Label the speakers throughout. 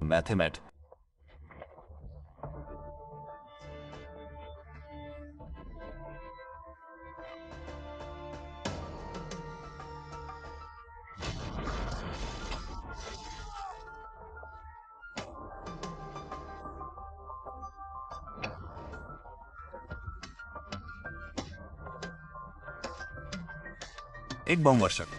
Speaker 1: मैथमेट। एक बम वर्षक।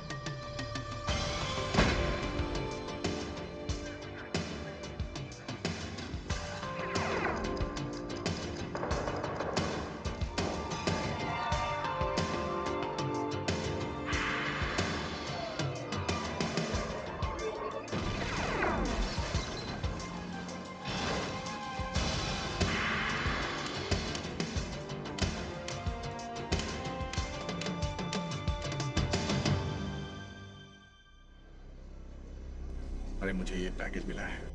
Speaker 2: अरे मुझे ये पैकेज मिला है।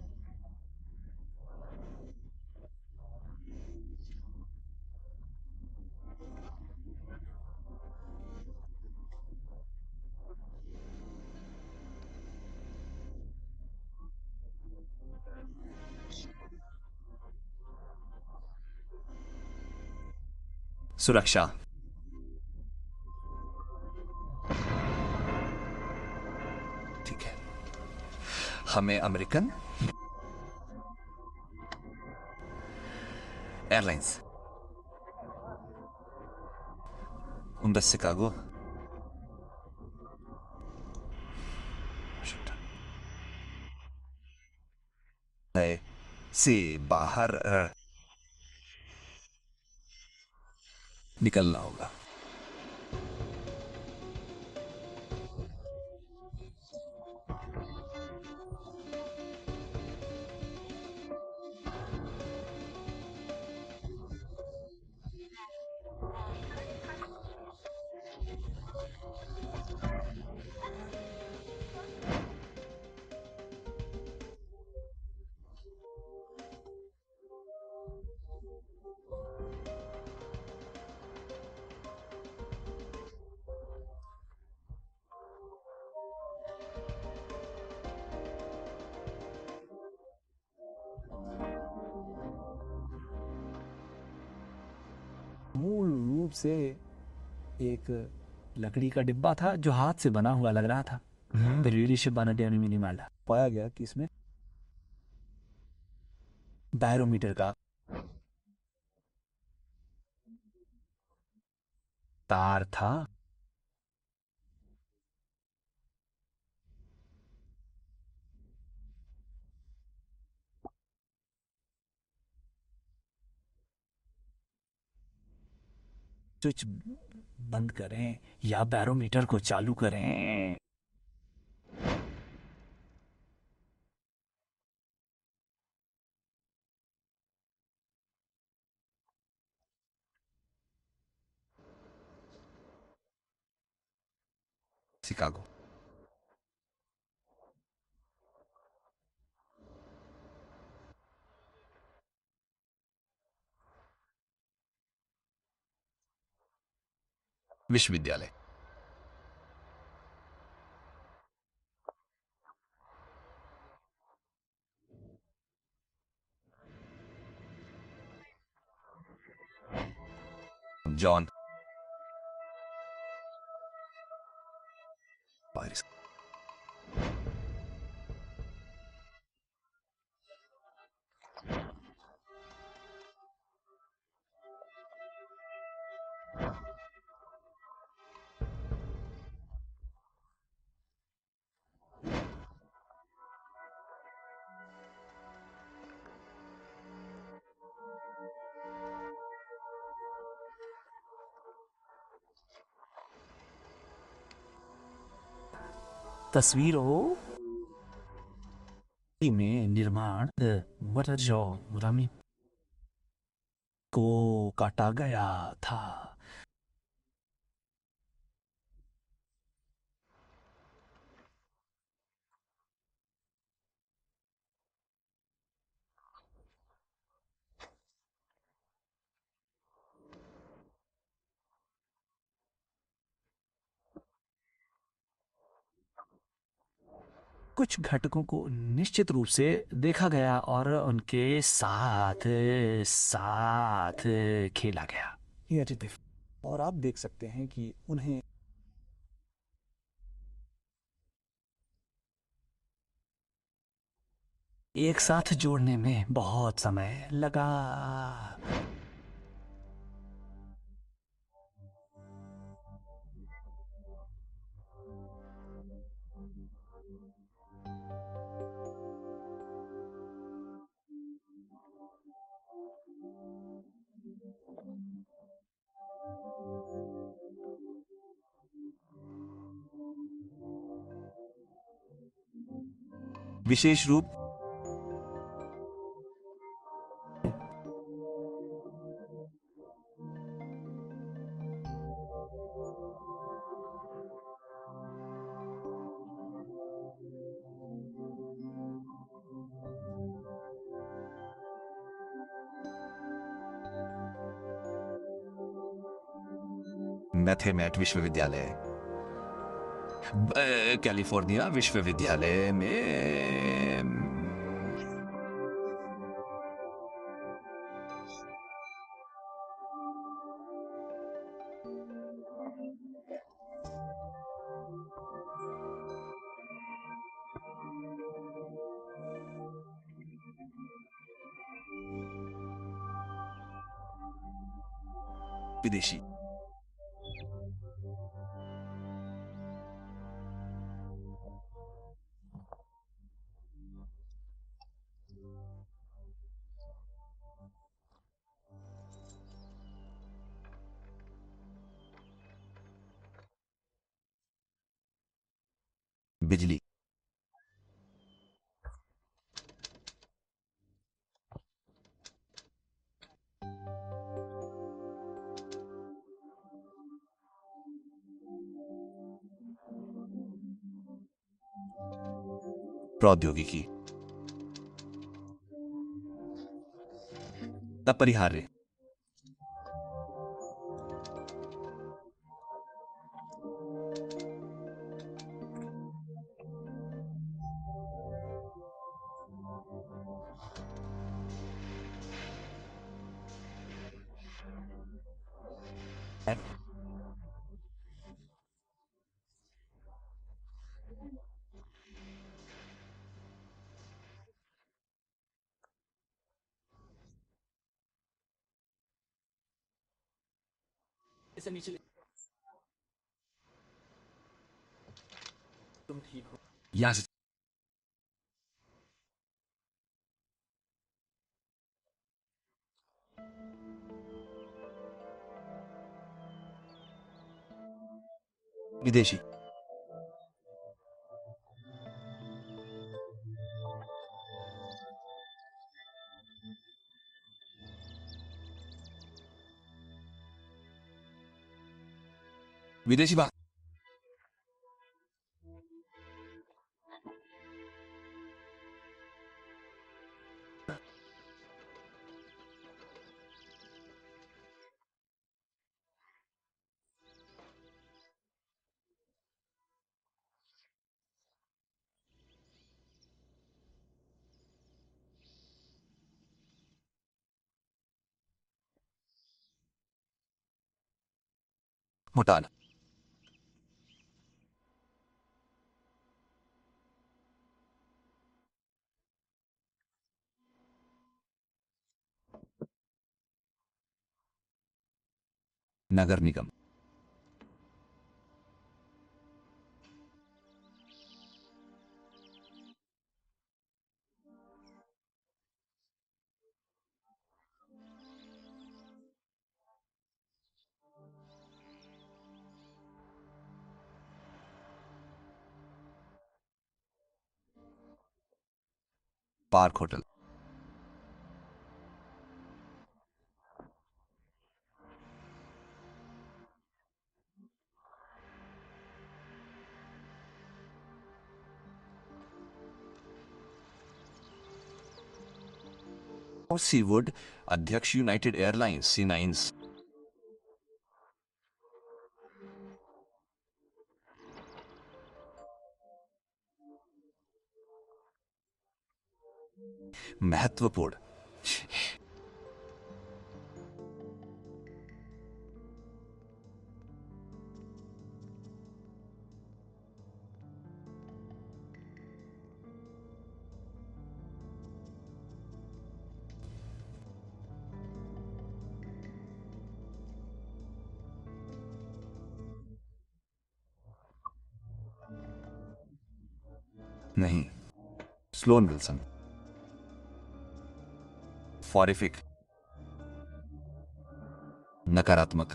Speaker 1: सुरक्षा। ठीक है, हमें अमेरिकन एयरलाइंस, उनदा शिकागो, से बाहर निकलना होगा।
Speaker 3: मूल रूप से एक लकड़ी का डिब्बा था जो हाथ से बना हुआ लग रहा था। Berühliche Banane Minimal। पाया गया कि इसमें बैरोमीटर का तार था। स्विच बंद करें या बैरोमीटर को चालू करें।
Speaker 1: शिकागो। विश्वविद्यालय। John Paris.
Speaker 3: तस्वीरों में निर्माण वटरजॉ मुरामी को काटा गया था। कुछ घटकों को निश्चित रूप से देखा गया और उनके साथ साथ खेला गया। ये अतिथि और आप देख सकते हैं कि उन्हें एक साथ जोड़ने में बहुत समय लगा।
Speaker 1: विशेष रूप मैथेमैट विश्वविद्यालय, कैलिफोर्निया विश्वविद्यालय में विदेशी बिजली, प्रौद्योगिकी, अपरिहार्य,
Speaker 3: इसे नीचे तुम ठीक हो।
Speaker 1: यहां से विदेशी, विदेशी बात, मोटाना, नगर निगम, पार्क होटल, और सीवुड, अध्यक्ष यूनाइटेड एयरलाइंस C9। महत्वपूर्ण। नहीं, स्लोन विल्सन। फॉरिफिक, नकारात्मक।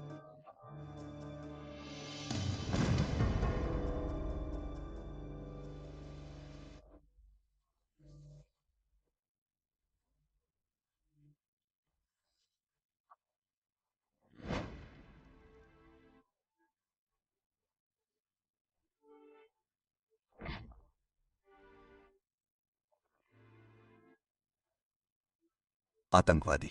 Speaker 1: आतंकवादी।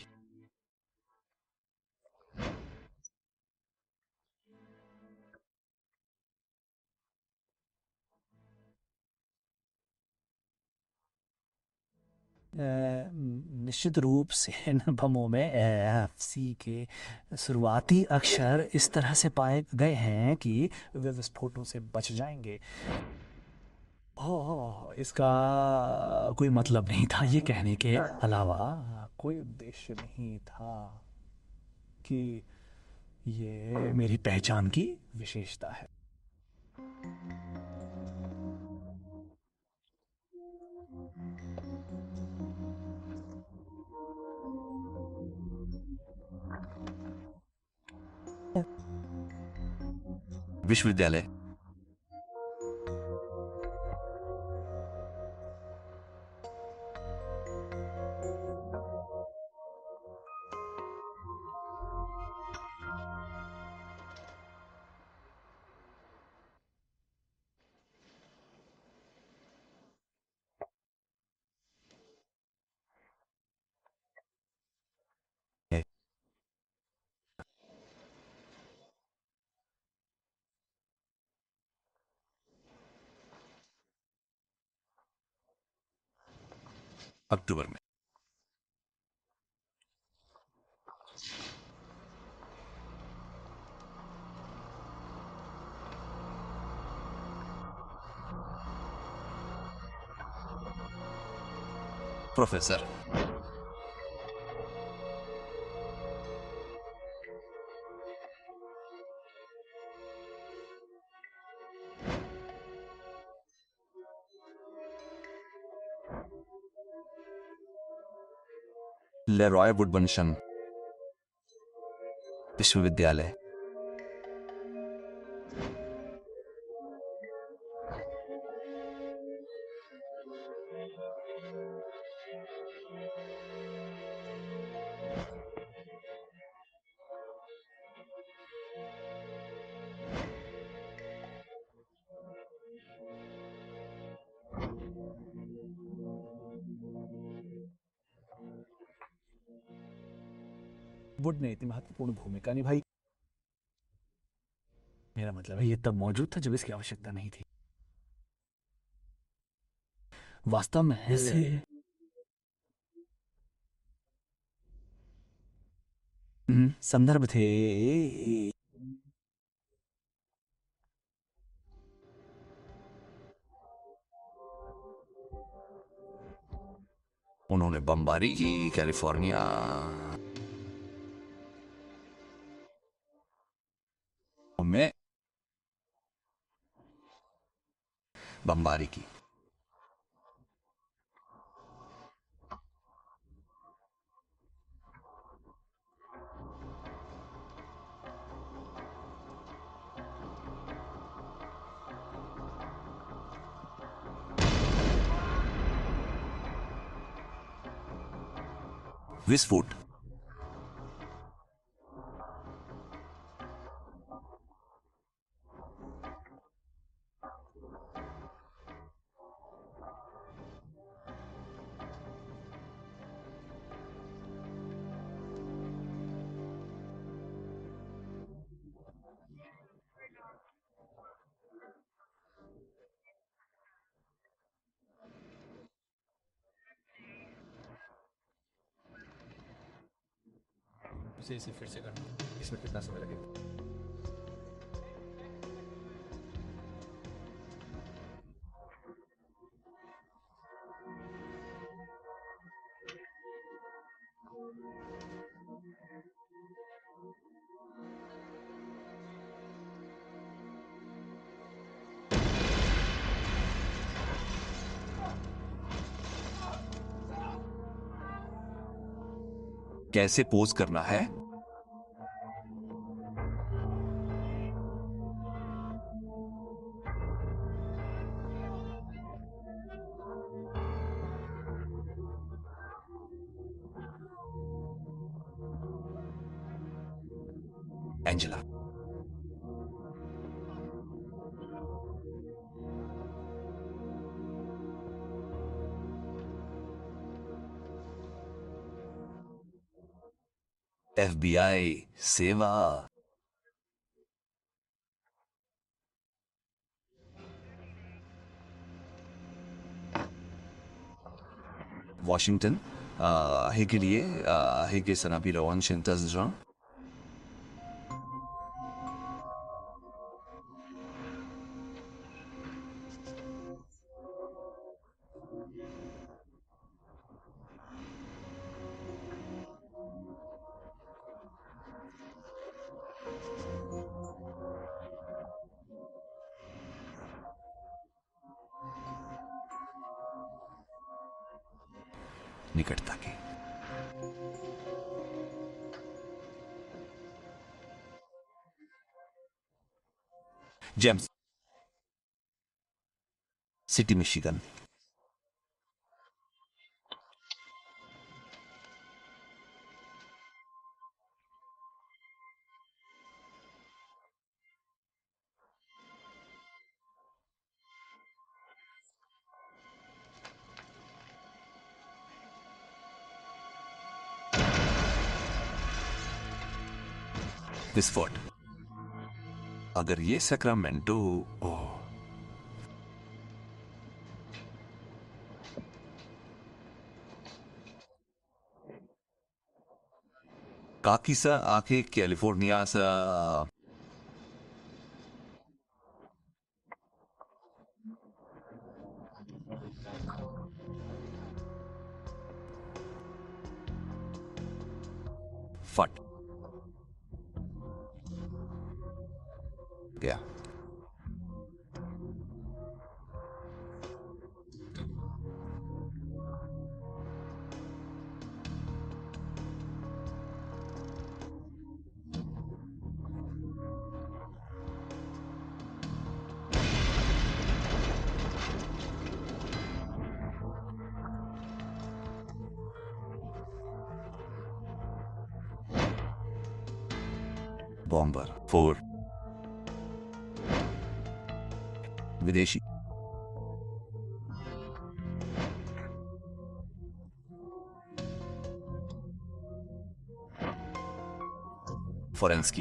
Speaker 3: निश्चित रूप से इन बमों में एफसी के शुरुआती अक्षर इस तरह से पाए गए हैं कि वे विस्फोटों से बच जाएंगे। ओह, इसका कोई मतलब नहीं था, ये कहने के अलावा कोई उद्देश्य नहीं था कि ये मेरी पहचान की विशेषता है।
Speaker 1: विश्वविद्यालय। अक्टूबर में। प्रोफेसर। लेरॉय वुडबंशन विश्वविद्यालय।
Speaker 3: वुड ने इतनी महत्वपूर्ण भूमिका निभाई। मेरा मतलब है ये तब मौजूद था जब इसकी आवश्यकता नहीं थी। वास्तव में ऐसे संदर्भ थे।
Speaker 1: उन्होंने बमबारी की कैलिफोर्निया में। बमबारी की। विस्फोट।
Speaker 4: से इसे फिर से करना। इसमें कितना समय लगेगा?
Speaker 1: कैसे पोज करना है? एंजेला, एफबीआई सेवा। Washington, هيجي سنابيل واشنطن جان. निकटता की जेम्स, सिटी मिशिगन. विस्फोट. अगर ये सैक्रामेंटो, ओह, काकीसा आके कैलिफोर्निया सा फट गया. बॉम्बर 4 विदेशी. फोरेंस्की.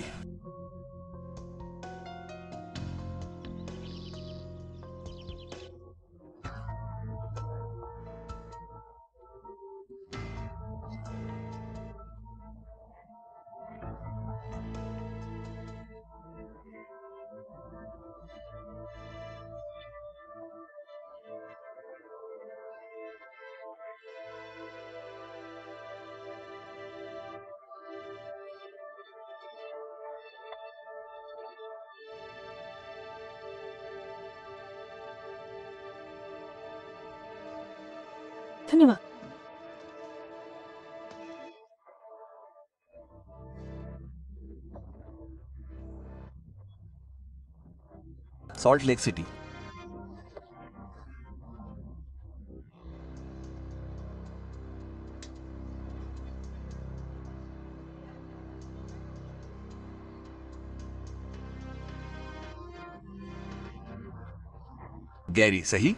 Speaker 5: धन्यवाद.
Speaker 1: Salt lake city. गैरी सही.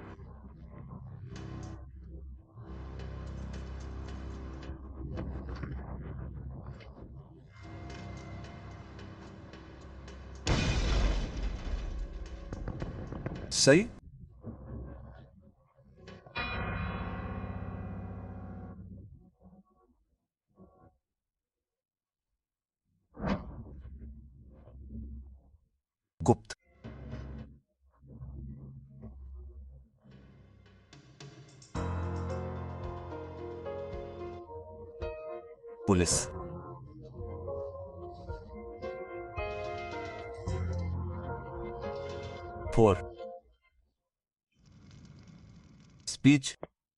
Speaker 1: सही. गुप्त, police, four, speech,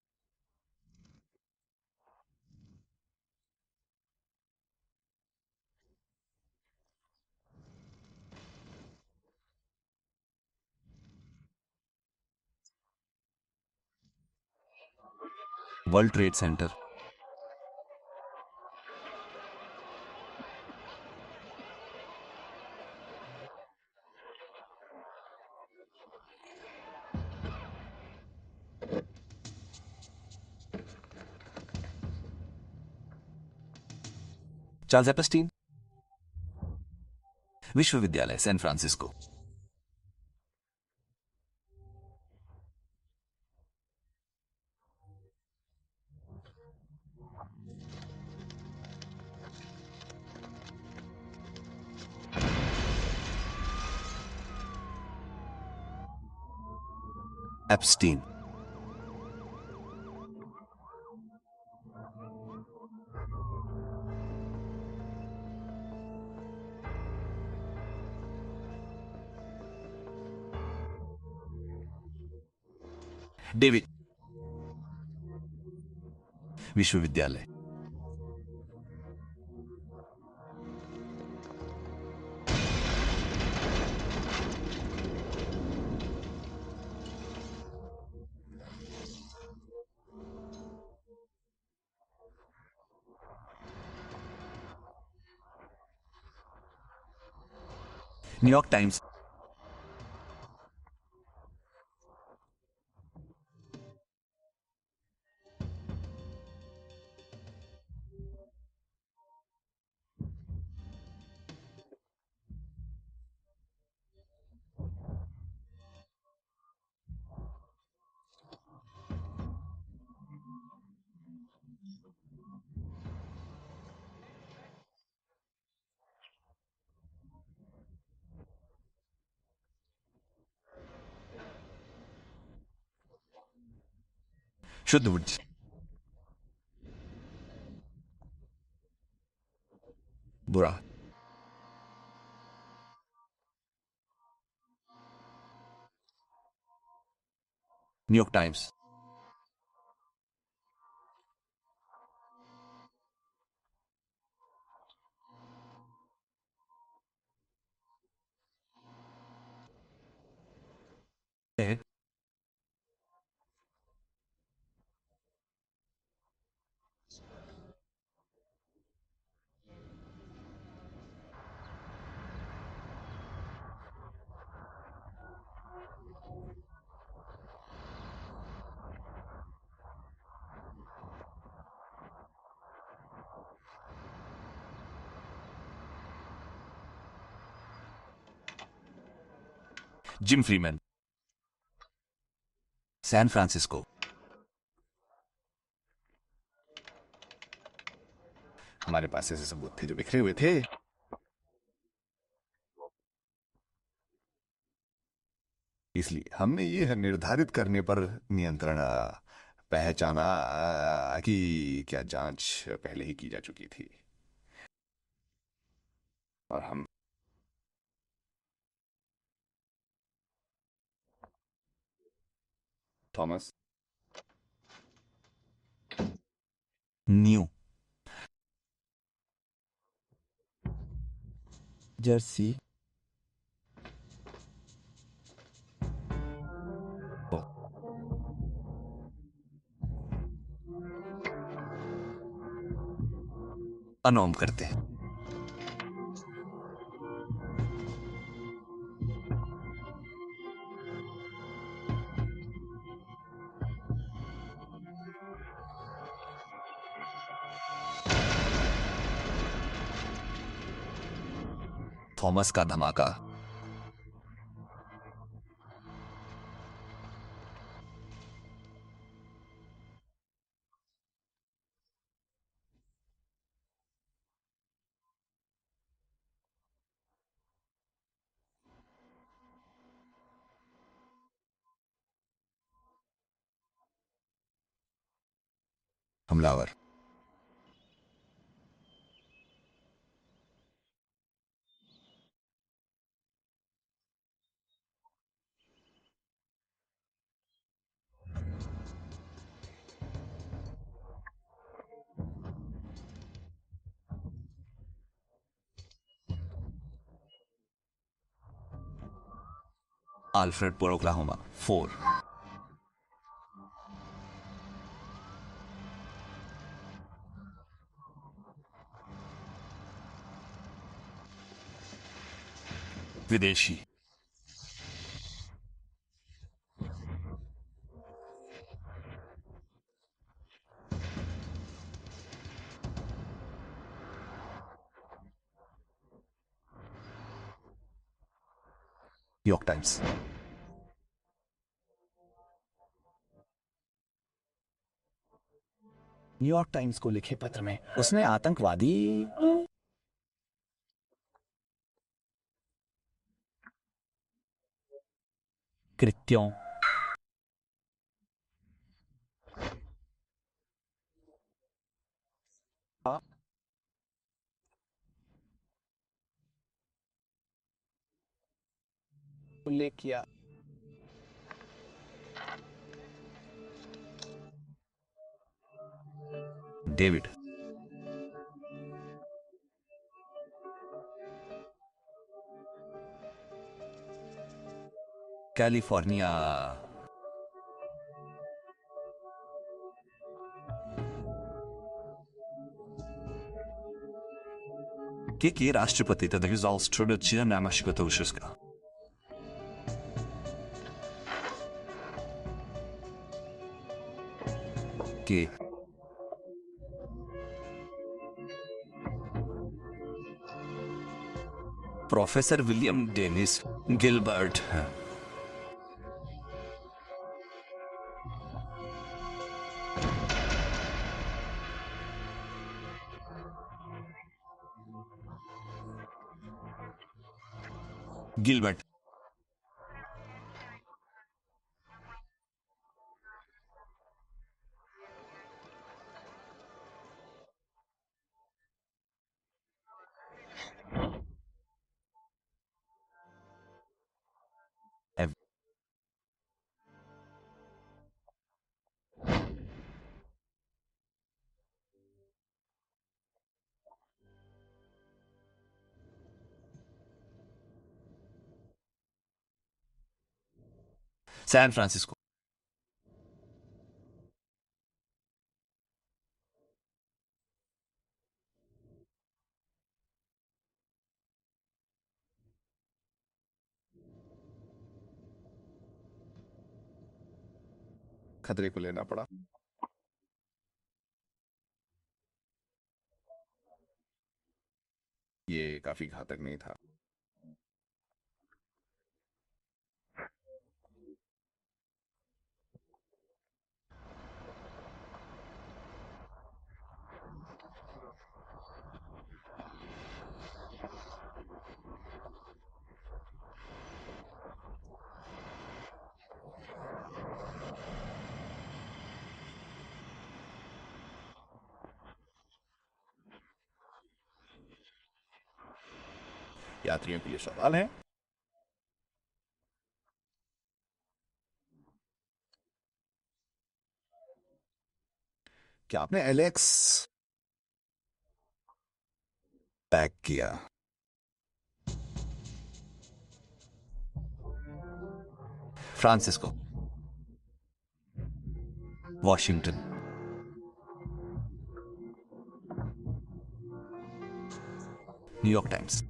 Speaker 1: World Trade Center, Charles Epstein, विश्वविद्यालय सैन फ्रांसिस्को, एप्स्टीन, डेविड, विश्वविद्यालय, न्यूयॉर्क टाइम्स, शुद्ध वुड्स, बुरा, New York Times, Jim Freeman, San Francisco,
Speaker 2: हमारे पास ऐसे सबूत थे जो बिखरे हुए थे। इसलिए हमने ये निर्धारित करने पर नियंत्रण पहचाना कि क्या जांच पहले ही की जा चुकी थी और हम थॉमस
Speaker 1: न्यू,
Speaker 5: जर्सी,
Speaker 1: अनोम करते हैं, थॉमस का धमाका,
Speaker 2: हमलावर।
Speaker 1: Alfredpur, Oklahoma. 4. विदेशी।
Speaker 2: New York times.
Speaker 3: न्यूयॉर्क टाइम्स को लिखे पत्र में उसने आतंकवादी कृत्यों उल्लेख किया।
Speaker 1: डेविड। कैलिफोर्निया। के राष्ट्रपति tenta exhaustion odcina námaško Taušeska. के प्रोफेसर विलियम डेनिस गिलबर्ट हैं। गिलबर्ट। San Francisco.
Speaker 2: खतरे को लेना पड़ा। ये काफी घातक नहीं था। यात्रियों के लिए सवाल है। क्या आपने एलेक्स पैक किया?
Speaker 1: फ्रांसिस्को। वॉशिंगटन। New York Times.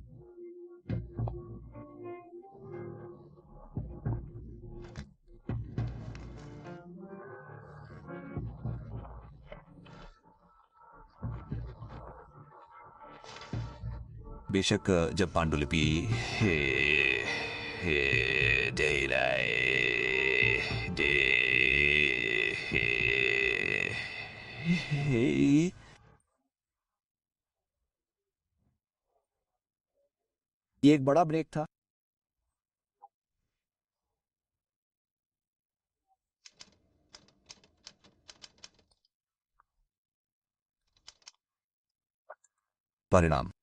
Speaker 1: बेशक जब पांडुलिपि
Speaker 3: ये एक बड़ा ब्रेक था।
Speaker 2: परिणाम।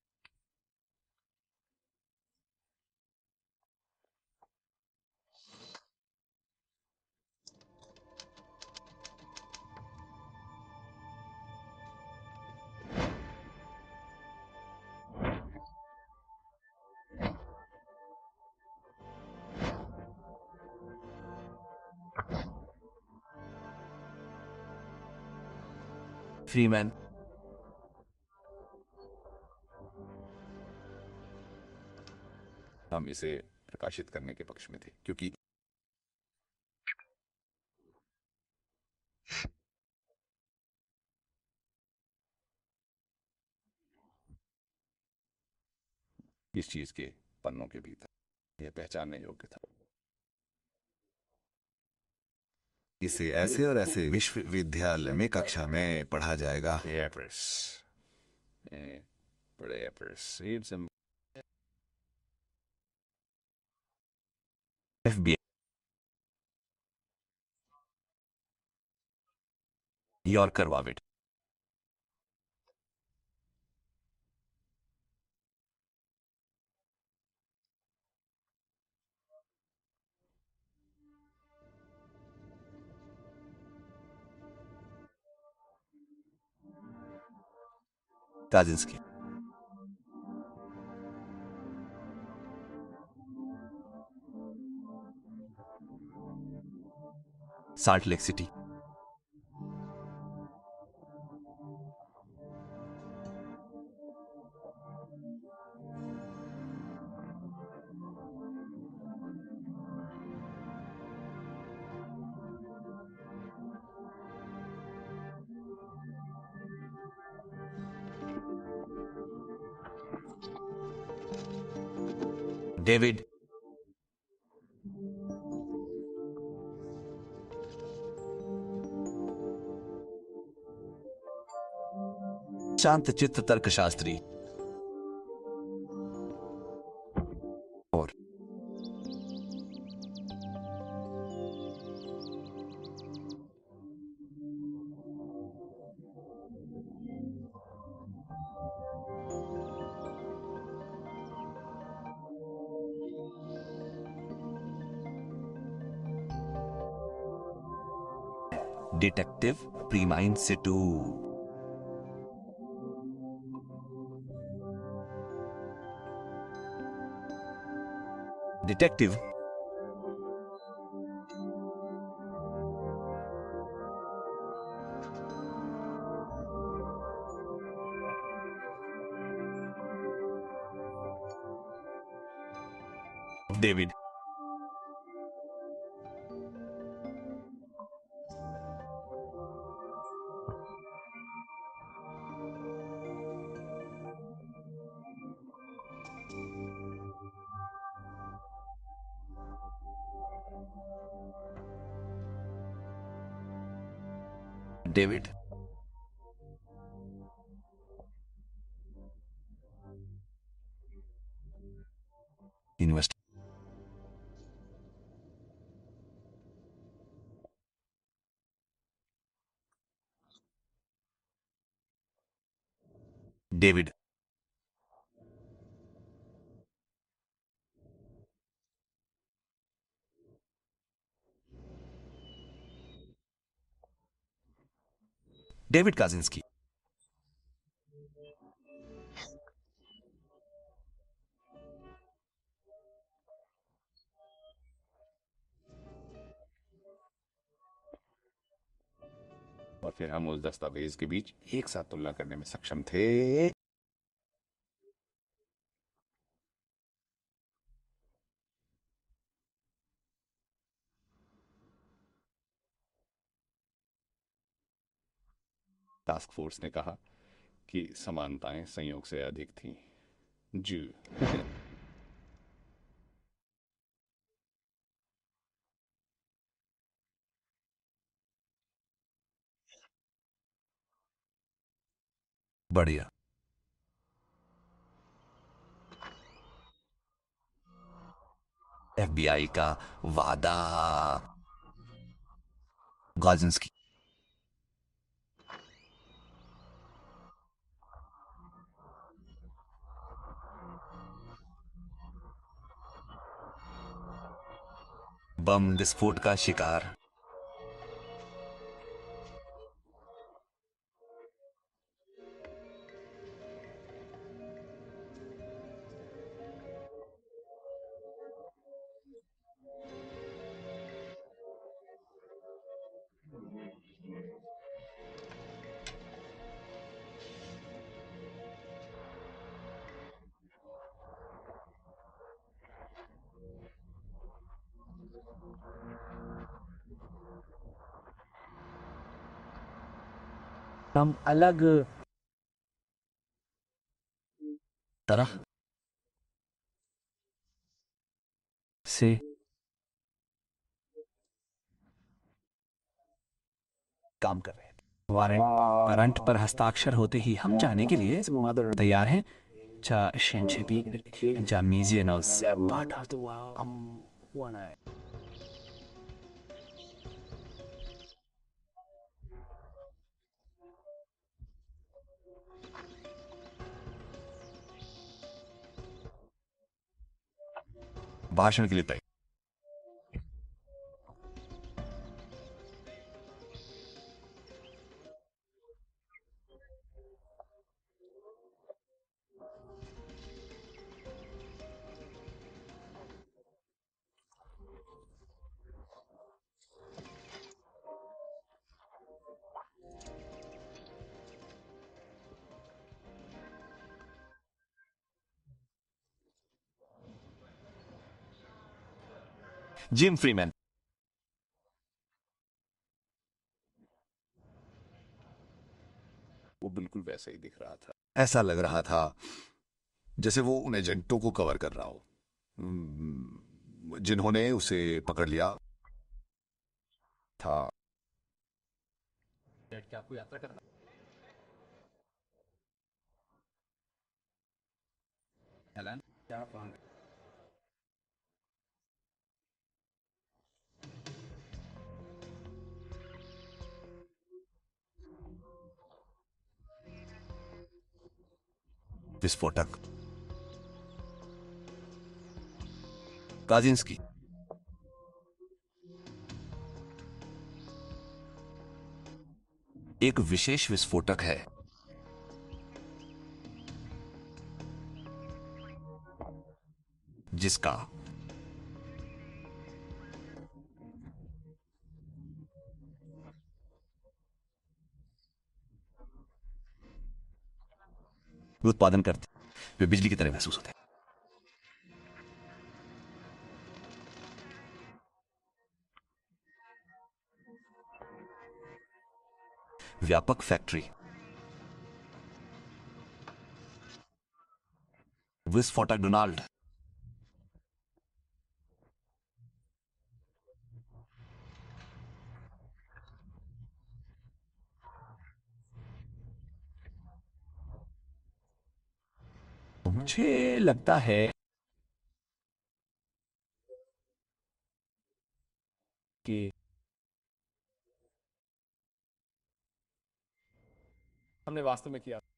Speaker 1: फ्रीमैन।
Speaker 2: हम इसे प्रकाशित करने के पक्ष में थे क्योंकि इस चीज के पन्नों के भीतर यह पहचानने योग्य था। इसे ऐसे और ऐसे विश्वविद्यालय में कक्षा में पढ़ा जाएगा।
Speaker 1: FBI। यॉर्कर वाविट। Kaczynski. Salt lake city. David. शांत चित्त तर्कशास्त्री। और डिटेक्टिव प्रीमाइन से टू। Detective. David. David. University. David. David Kaczynski.
Speaker 2: और फिर हम उस दस्तावेज के बीच एक साथ तुलना करने में सक्षम थे। टास्क फोर्स ने कहा कि समानताएं संयोग से अधिक थीं। जू।
Speaker 1: बढ़िया। FBI का वादा। गाजिंस्की। बम विस्फोट का शिकार।
Speaker 3: हम अलग तरह से काम कर रहे थे। वारंट पर हस्ताक्षर होते ही हम जाने के लिए तैयार हैं।
Speaker 1: भाषण के लिए तय। Jim Freeman.
Speaker 2: वो बिल्कुल वैसा ही दिख रहा था। ऐसा लग रहा था जैसे वो उन एजेंटों को कवर कर रहा हो जिन्होंने उसे पकड़ लिया था।
Speaker 4: क्या आपको यात्रा करना एलन? क्या आप वहाँ
Speaker 1: विस्फोटक काजिंस्की। एक विशेष विस्फोटक है जिसका वे उत्पादन करते, वे बिजली की तरह महसूस होते हैं। व्यापक फैक्ट्री। विस्फोटक डोनाल्ड।
Speaker 3: मुझे लगता है कि
Speaker 4: हमने वास्तव में किया?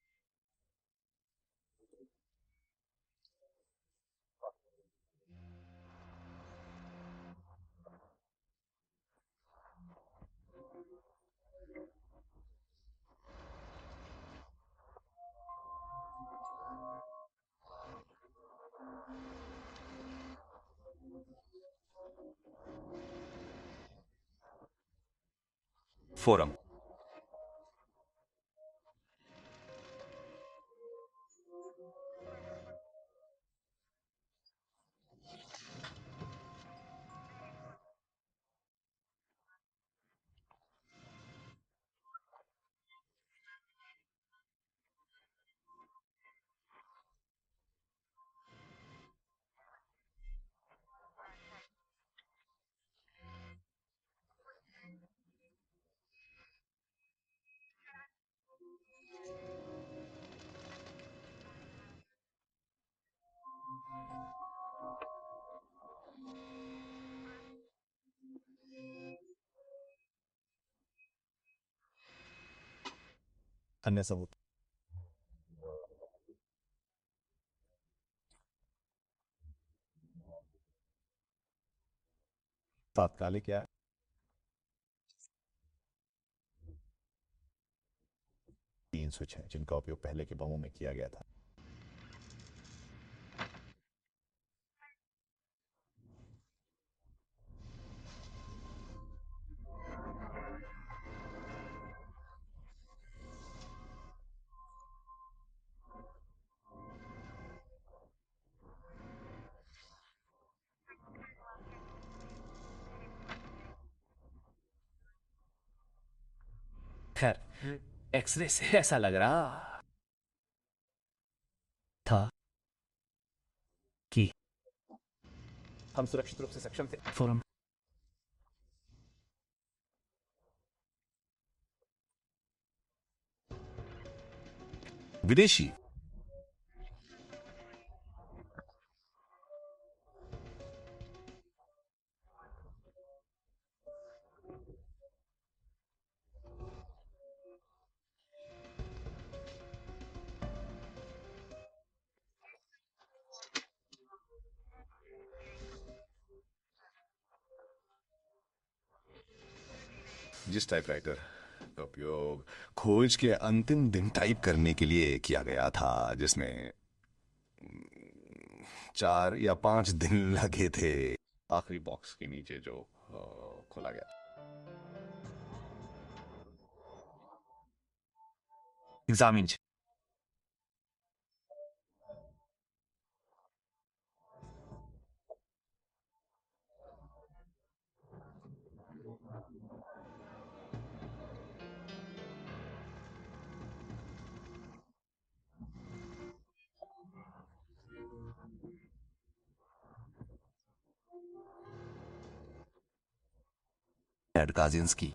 Speaker 1: फोरम।
Speaker 4: अन्य सबूत। तात्कालिक क्या है? तीन स्विच हैं जिनका उपयोग पहले के बमों में किया गया था।
Speaker 3: खैर, एक्सरे से ऐसा लग रहा था कि
Speaker 4: हम सुरक्षित रूप से सक्षम थे।
Speaker 3: फोरम
Speaker 2: विदेशी। जिस टाइपराइटर का उपयोग खोज के अंतिम दिन टाइप करने के लिए किया गया था, जिसमें 4 या 5 दिन लगे थे, आखिरी बॉक्स के नीचे जो खोला गया।
Speaker 1: Examine. Ted Kaczynski.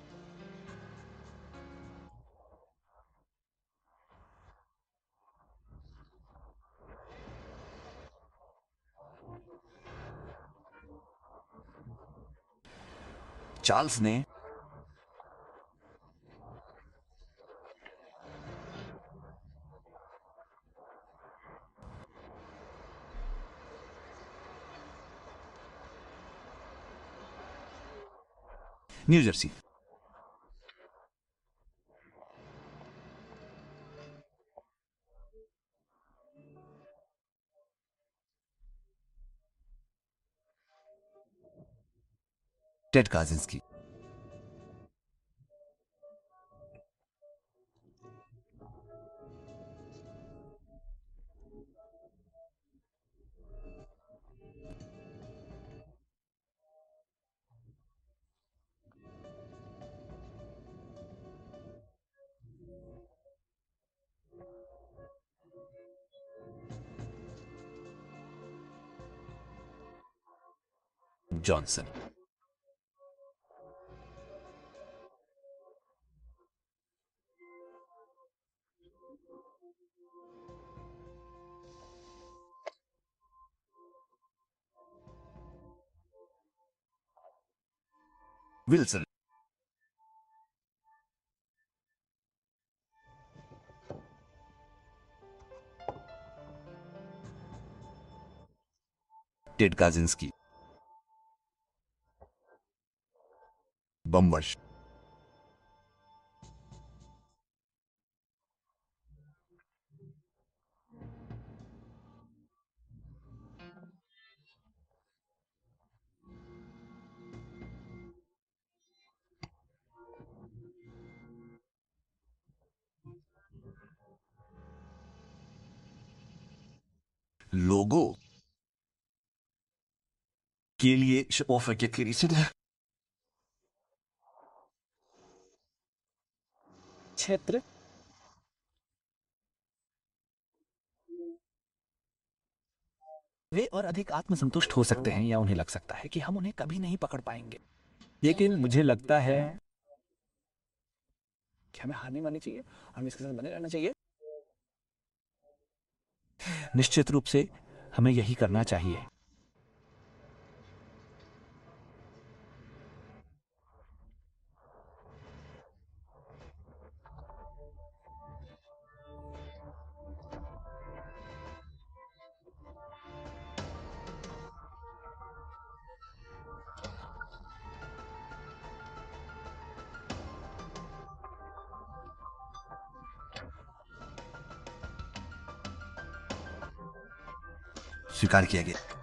Speaker 1: चार्ल्स ने new Jersey. Ted Kaczynski. Johnson. Wilson. Ted Kaczynski. बमवर्ष। लोगों के लिए
Speaker 3: क्षेत्र वे और अधिक आत्मसंतुष्ट हो सकते हैं, या उन्हें लग सकता है कि हम उन्हें कभी नहीं पकड़ पाएंगे। लेकिन मुझे लगता है कि हमें हार नहीं माननी चाहिए, हमें इसके साथ बने रहना चाहिए। निश्चित रूप से हमें यही करना चाहिए।
Speaker 2: स्वीकार किया गया।